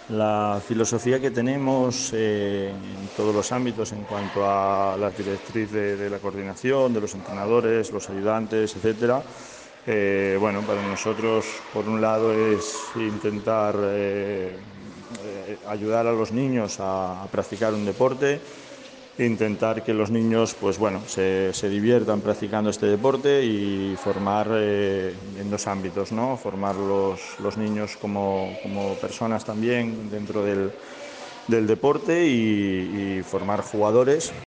La filosofía que tenemos en todos los ámbitos en cuanto a las directrices de la coordinación, de los entrenadores, los ayudantes, etcétera, bueno, para nosotros, por un lado, es intentar ayudar a los niños a practicar un deporte, intentar que los niños pues bueno, se diviertan practicando este deporte y formar en dos ámbitos, ¿no? Formar los niños como personas también dentro del deporte y formar jugadores